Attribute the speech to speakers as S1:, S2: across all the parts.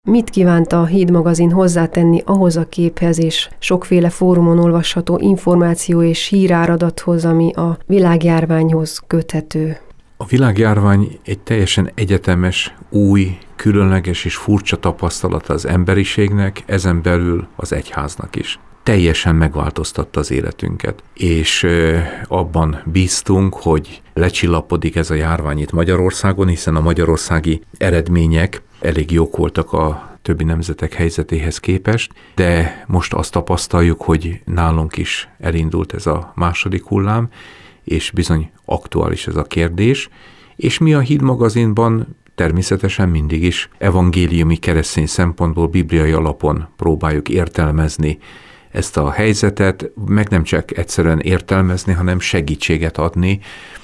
S1: Mit kívánt a Híd magazin hozzátenni ahhoz a képhez és sokféle fórumon olvasható információ és híráradathoz, ami a világjárványhoz köthető?
S2: A világjárvány egy teljesen egyetemes, új, különleges és furcsa tapasztalata az emberiségnek, ezen belül az egyháznak is. Teljesen megváltoztatta az életünket, és abban bíztunk, hogy lecsillapodik ez a járvány itt Magyarországon, hiszen a magyarországi eredmények elég jók voltak a többi nemzetek helyzetéhez képest, de most azt tapasztaljuk, hogy nálunk is elindult ez a második hullám, és bizony aktuális ez a kérdés, és mi a Híd magazinban természetesen mindig is evangéliumi keresztény szempontból bibliai alapon próbáljuk értelmezni ezt a helyzetet, meg nem csak egyszerűen értelmezni, hanem segítséget adni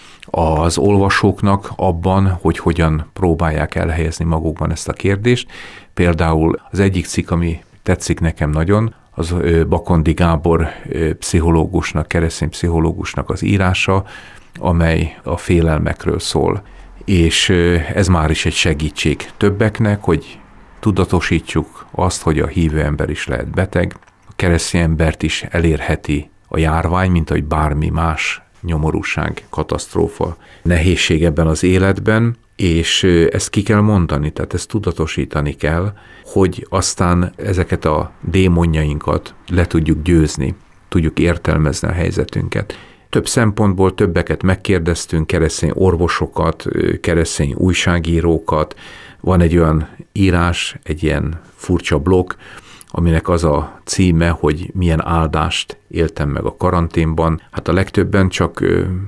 S2: az olvasóknak abban, hogy hogyan próbálják elhelyezni magukban ezt a kérdést. Például az egyik cikk, ami tetszik nekem nagyon, az Bakondi Gábor pszichológusnak, keresztény pszichológusnak az írása, amely a félelmekről szól. És ez már is egy segítség többeknek, hogy tudatosítsuk azt, hogy a hívő ember is lehet beteg, a keresztény embert is elérheti a járvány, mint ahogy bármi más nyomorúság, katasztrófa, nehézség ebben az életben, és ezt ki kell mondani, tehát ezt tudatosítani kell, hogy aztán ezeket a démonjainkat le tudjuk győzni, tudjuk értelmezni a helyzetünket. Több szempontból többeket megkérdeztünk, keresztény orvosokat, keresztény újságírókat, van egy olyan írás, egy ilyen furcsa blog, aminek az a címe, hogy milyen áldást éltem meg a karanténban. Hát a legtöbben csak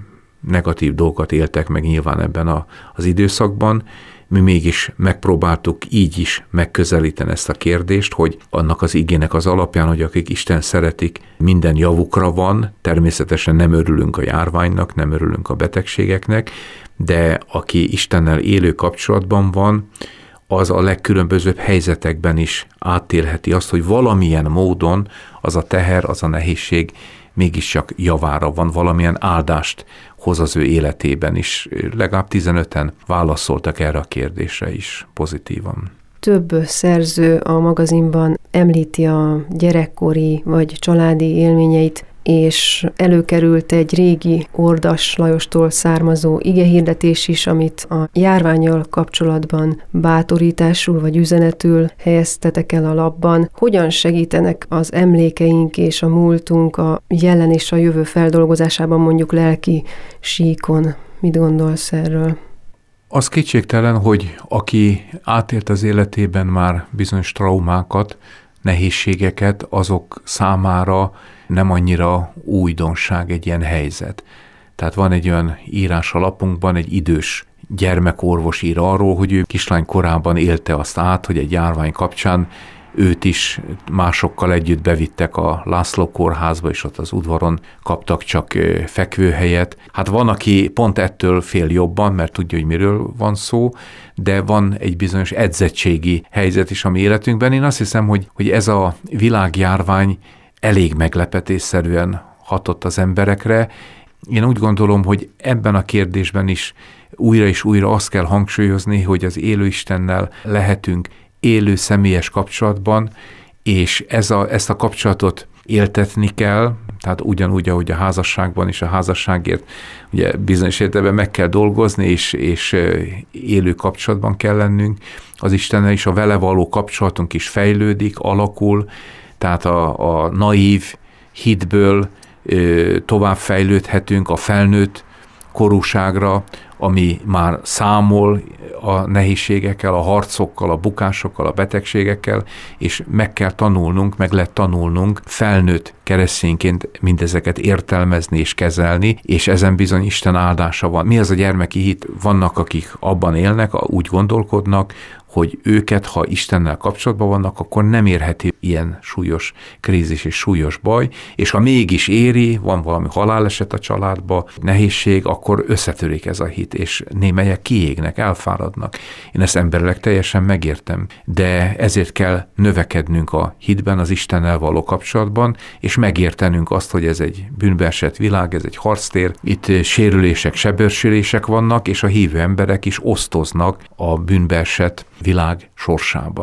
S2: negatív dolgokat éltek meg nyilván ebben az időszakban. Mi mégis megpróbáltuk így is megközelíteni ezt a kérdést, hogy annak az igének az alapján, hogy akik Isten szeretik, minden javukra van, természetesen nem örülünk a járványnak, nem örülünk a betegségeknek, de aki Istennel élő kapcsolatban van, az a legkülönbözőbb helyzetekben is átélheti azt, hogy valamilyen módon az a teher, az a nehézség mégiscsak javára van, valamilyen áldást hoz az ő életében is. Legalább 15-en válaszoltak erre a kérdésre is pozitívan.
S1: Több szerző a magazinban említi a gyerekkori vagy családi élményeit, és előkerült egy régi Ordas Lajostól származó igehirdetés is, amit a járvánnyal kapcsolatban bátorításul vagy üzenetül helyeztetek el a lapban. Hogyan segítenek az emlékeink és a múltunk a jelen és a jövő feldolgozásában, mondjuk lelki síkon? Mit gondolsz erről?
S2: Az kétségtelen, hogy aki átélt az életében már bizonyos traumákat, nehézségeket, azok számára nem annyira újdonság egy ilyen helyzet. Tehát van egy olyan írás a lapunkban, egy idős gyermekorvos ír arról, hogy ő kislány korában élte azt át, hogy egy járvány kapcsán őt is másokkal együtt bevittek a László kórházba, és ott az udvaron kaptak csak fekvőhelyet. Hát van, aki pont ettől fél jobban, mert tudja, hogy miről van szó, de van egy bizonyos edzettségi helyzet is a mi életünkben. Én azt hiszem, hogy ez a világjárvány elég meglepetésszerűen hatott az emberekre. Én úgy gondolom, hogy ebben a kérdésben is újra és újra azt kell hangsúlyozni, hogy az élő Istennel lehetünk élő személyes kapcsolatban, és ezt a kapcsolatot éltetni kell, tehát ugyanúgy, ahogy a házasságban is a házasságért ugye bizonyos értelemben meg kell dolgozni, és élő kapcsolatban kell lennünk. Az Istennel is a vele való kapcsolatunk is fejlődik, alakul, tehát a naív hitből tovább fejlődhetünk a felnőtt korúságra, ami már számol a nehézségekkel, a harcokkal, a bukásokkal, a betegségekkel, és meg kell tanulnunk, meg lehet tanulnunk felnőtt keresztényként mindezeket értelmezni és kezelni, és ezen bizony Isten áldása van. Mi az a gyermeki hit? Vannak, akik abban élnek, úgy gondolkodnak, hogy őket, ha Istennel kapcsolatban vannak, akkor nem érheti ilyen súlyos krízis és súlyos baj, és ha mégis éri, van valami haláleset a családba, nehézség, akkor összetörik ez a hit, és némelyek kiégnek, elfáradnak. Én ezt emberileg teljesen megértem, de ezért kell növekednünk a hitben, az Istennel való kapcsolatban, és megértenünk azt, hogy ez egy bűnbeesett világ, ez egy harctér, itt sérülések, sebőrsülések vannak, és a hívő emberek is osztoznak a bűnbeesett világ sorsában.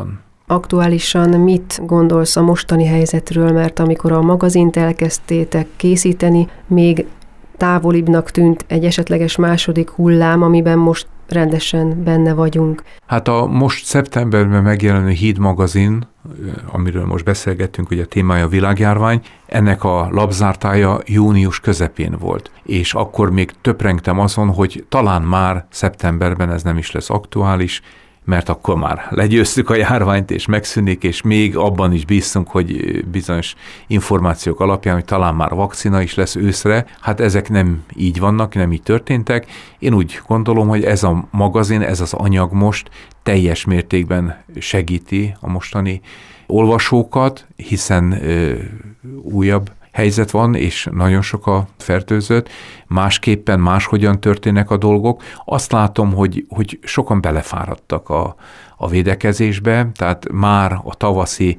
S1: Aktuálisan mit gondolsz a mostani helyzetről, mert amikor a magazint elkezdtétek készíteni, még távolibbnak tűnt egy esetleges második hullám, amiben most rendesen benne vagyunk.
S2: Hát a most szeptemberben megjelenő Híd magazin, amiről most beszélgettünk, ugye a témája a világjárvány, ennek a lapzártája június közepén volt. És akkor még töprengtem azon, hogy talán már szeptemberben ez nem is lesz aktuális, mert akkor már legyőztük a járványt, és megszűnik, és még abban is bíztunk, hogy bizonyos információk alapján, hogy talán már vakcina is lesz őszre. Hát ezek nem így vannak, nem így történtek. Én úgy gondolom, hogy ez a magazin, ez az anyag most teljes mértékben segíti a mostani olvasókat, hiszen újabb helyzet van, és nagyon sok a fertőzött, másképpen, máshogyan történnek a dolgok. Azt látom, hogy sokan belefáradtak a védekezésbe, tehát már a tavaszi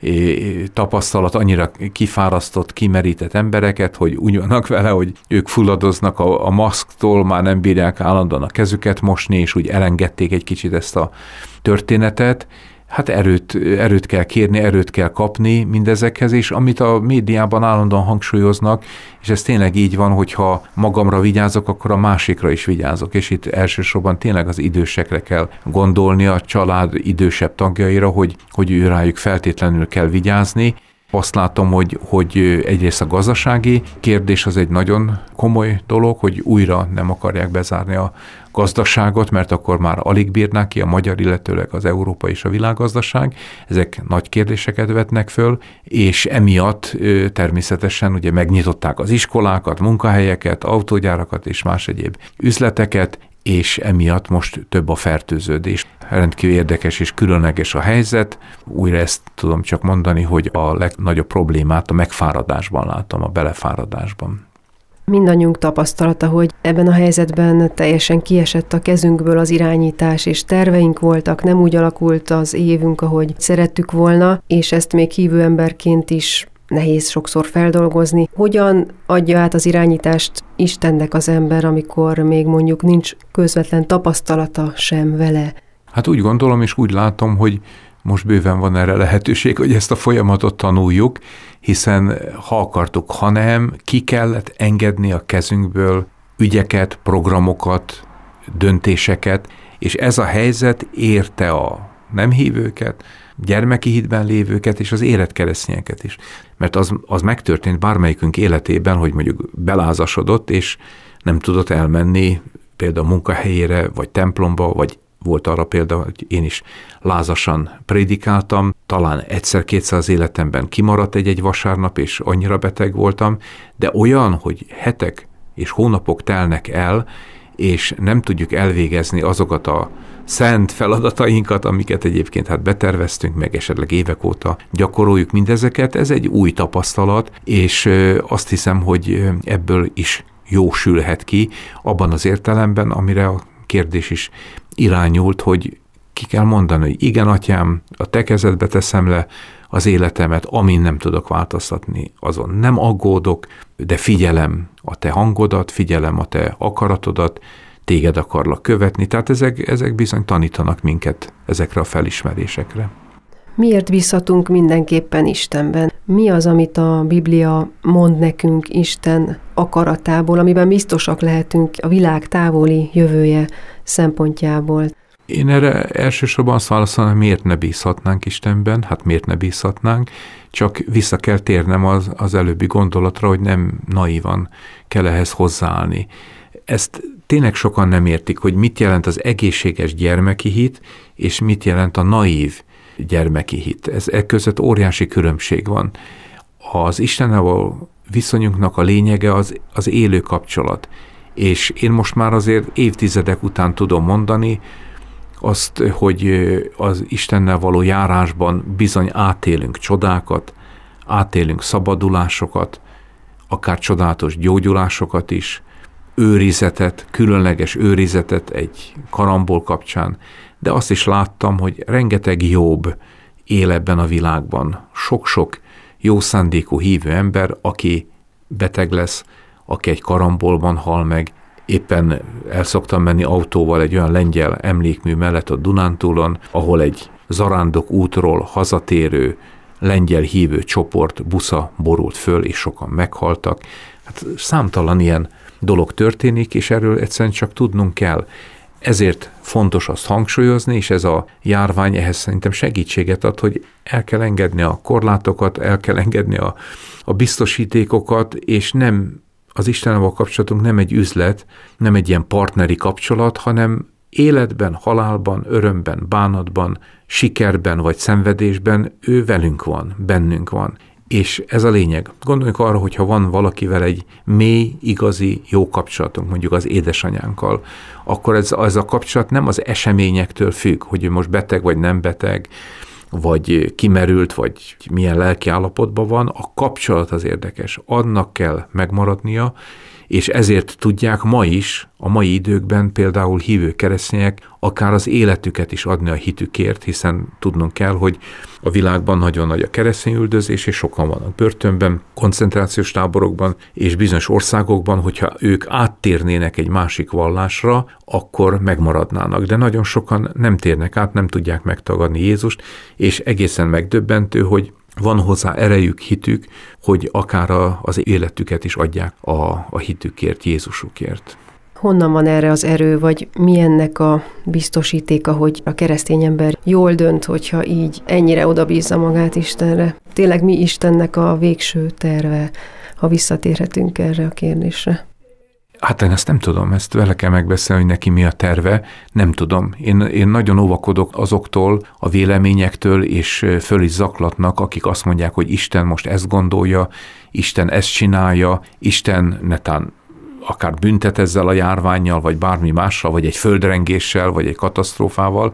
S2: tapasztalat annyira kifárasztott, kimerített embereket, hogy úgy vannak vele, hogy ők fulladoznak a maszktól, már nem bírják állandóan a kezüket mosni, és úgy elengedték egy kicsit ezt a történetet. Hát erőt kell kérni, erőt kell kapni mindezekhez, és amit a médiában állandóan hangsúlyoznak, és ez tényleg így van, hogyha magamra vigyázok, akkor a másikra is vigyázok, és itt elsősorban tényleg az idősekre kell gondolni, a család idősebb tagjaira, hogy rájuk feltétlenül kell vigyázni. Azt látom, hogy egyrészt a gazdasági kérdés az egy nagyon komoly dolog, hogy újra nem akarják bezárni a gazdaságot, mert akkor már alig bírnák ki a magyar, illetőleg az európai és a világgazdaság. Ezek nagy kérdéseket vetnek föl, és emiatt természetesen ugye megnyitották az iskolákat, munkahelyeket, autógyárakat és más egyéb üzleteket, és emiatt most több a fertőződés. Rendkívül érdekes és különleges a helyzet. Újra ezt tudom csak mondani, hogy a legnagyobb problémát a megfáradásban látom, a belefáradásban.
S1: Mindannyiunk tapasztalata, hogy ebben a helyzetben teljesen kiesett a kezünkből az irányítás, és terveink voltak, nem úgy alakult az évünk, ahogy szerettük volna, és ezt még hívő emberként is nehéz sokszor feldolgozni. Hogyan adja át az irányítást Istennek az ember, amikor még mondjuk nincs közvetlen tapasztalata sem vele?
S2: Hát úgy gondolom, és úgy látom, hogy most bőven van erre lehetőség, hogy ezt a folyamatot tanuljuk, hiszen ha akartuk, ha nem, ki kellett engedni a kezünkből ügyeket, programokat, döntéseket, és ez a helyzet érte a nem hívőket, gyermeki hitben lévőket és az életkeresztényeket is. Mert az megtörtént bármelyikünk életében, hogy mondjuk belázasodott, és nem tudott elmenni például munkahelyére, vagy templomba, vagy volt arra példa, hogy én is lázasan prédikáltam, talán egyszer-kétszer az életemben kimaradt egy vasárnap, és annyira beteg voltam, de olyan, hogy hetek és hónapok telnek el, és nem tudjuk elvégezni azokat a szent feladatainkat, amiket egyébként hát beterveztünk, meg esetleg évek óta gyakoroljuk mindezeket, ez egy új tapasztalat, és azt hiszem, hogy ebből is jó sülhet ki, abban az értelemben, amire a kérdés is irányult, hogy ki kell mondani, hogy igen, atyám, a te kezedbe teszem le az életemet, amin nem tudok változtatni, azon nem aggódok, de figyelem a te hangodat, figyelem a te akaratodat, téged akarlak követni, tehát ezek bizony tanítanak minket ezekre a felismerésekre.
S1: Miért bízhatunk mindenképpen Istenben? Mi az, amit a Biblia mond nekünk Isten akaratából, amiben biztosak lehetünk a világ távoli jövője szempontjából?
S2: Én erre elsősorban azt válaszolom, miért ne bízhatnánk Istenben? Hát miért ne bízhatnánk? Csak vissza kell térnem az előbbi gondolatra, hogy nem naívan kell ehhez hozzáállni. Ezt tényleg sokan nem értik, hogy mit jelent az egészséges gyermeki hit, és mit jelent a naív gyermeki hit. Ez között óriási különbség van. Az Istennel való viszonyunknak a lényege az élő kapcsolat. És én most már azért évtizedek után tudom mondani azt, hogy az Istennel való járásban bizony átélünk csodákat, átélünk szabadulásokat, akár csodálatos gyógyulásokat is, őrizetet, különleges őrizetet egy karambol kapcsán, de azt is láttam, hogy rengeteg jobb él ebben a világban. Sok-sok jó szándékú hívő ember, aki beteg lesz, aki egy karambolban hal meg, Éppen el szoktam menni autóval egy olyan lengyel emlékmű mellett a Dunántúlon, ahol egy zarándok útról hazatérő lengyel hívő csoport busza borult föl, és sokan meghaltak. Hát számtalan ilyen dolog történik, és erről egyszerűen csak tudnunk kell. Ezért fontos azt hangsúlyozni, és ez a járvány ehhez szerintem segítséget ad, hogy el kell engedni a korlátokat, el kell engedni a biztosítékokat, és nem az Istennel kapcsolatunk nem egy üzlet, nem egy ilyen partneri kapcsolat, hanem életben, halálban, örömben, bánatban, sikerben vagy szenvedésben ő velünk van, bennünk van. És ez a lényeg. Gondoljunk arra, hogyha van valakivel egy mély, igazi, jó kapcsolatunk, mondjuk az édesanyánkkal, akkor ez a kapcsolat nem az eseményektől függ, hogy ő most beteg vagy nem beteg, vagy kimerült, vagy milyen lelki állapotban van, a kapcsolat az érdekes. Annak kell megmaradnia, és ezért tudják ma is, a mai időkben például hívő keresztények akár az életüket is adni a hitükért, hiszen tudnunk kell, hogy a világban nagyon nagy a keresztényüldözés, és sokan vannak börtönben, koncentrációs táborokban, és bizonyos országokban, hogyha ők áttérnének egy másik vallásra, akkor megmaradnának. De nagyon sokan nem térnek át, nem tudják megtagadni Jézust, és egészen megdöbbentő, hogy van hozzá erejük, hitük, hogy akár az életüket is adják a hitükért, Jézusukért.
S1: Honnan van erre az erő, vagy mi ennek a biztosítéka, hogy a keresztény ember jól dönt, hogyha így ennyire odabízza magát Istenre? Tényleg mi Istennek a végső terve, ha visszatérhetünk erre a kérdésre?
S2: Hát én ezt nem tudom, ezt vele kell megbeszélni, hogy neki mi a terve, nem tudom. Én nagyon óvakodok azoktól, a véleményektől, és föl is zaklatnak, akik azt mondják, hogy Isten most ezt gondolja, Isten ezt csinálja, Isten netán akár büntet ezzel a járvánnyal, vagy bármi mással, vagy egy földrengéssel, vagy egy katasztrófával,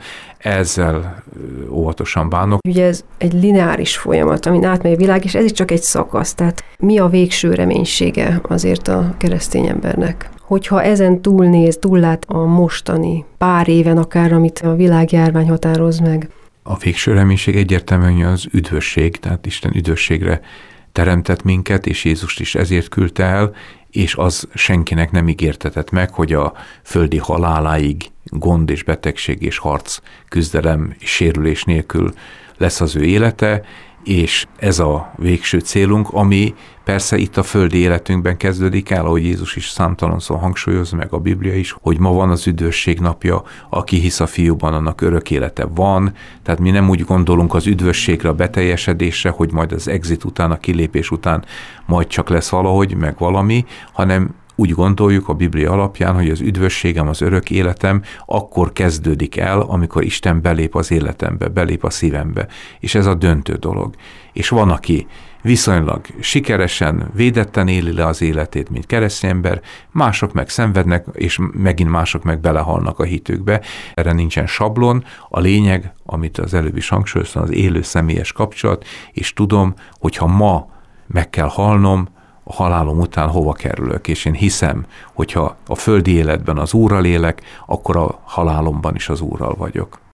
S2: ezzel óvatosan bánok.
S1: Ugye ez egy lineáris folyamat, amin átmegy a világ, és ez is csak egy szakasz. Tehát mi a végső reménysége azért a keresztény embernek? Hogyha ezen túlnéz, túllát a mostani pár éven akár, amit a világjárvány határoz meg.
S2: A végső reménység egyértelműen az üdvösség, tehát Isten üdvösségre teremtett minket, és Jézust is ezért küldte el, és az senkinek nem ígértetett meg, hogy a földi haláláig gond és betegség és harc, küzdelem és sérülés nélkül lesz az ő élete, és ez a végső célunk, ami persze itt a földi életünkben kezdődik el, ahogy Jézus is számtalanszor hangsúlyozza, meg a Biblia is, hogy ma van az üdvösség napja, aki hisz a Fiúban, annak örök élete van, tehát mi nem úgy gondolunk az üdvösségre, a beteljesedésre, hogy majd az exit után, a kilépés után majd csak lesz valahogy, meg valami, hanem úgy gondoljuk a Biblia alapján, hogy az üdvösségem, az örök életem akkor kezdődik el, amikor Isten belép az életembe, belép a szívembe. És ez a döntő dolog. És van, aki viszonylag sikeresen, védetten éli le az életét, mint keresztény ember, mások meg szenvednek, és megint mások meg belehalnak a hitükbe. Erre nincsen sablon. A lényeg, amit az előbb is hangsúlyoztam, az élő személyes kapcsolat, és tudom, hogy ha ma meg kell halnom, a halálom után hova kerülök, és én hiszem, hogyha a földi életben az Úrral élek, akkor a halálomban is az Úrral vagyok.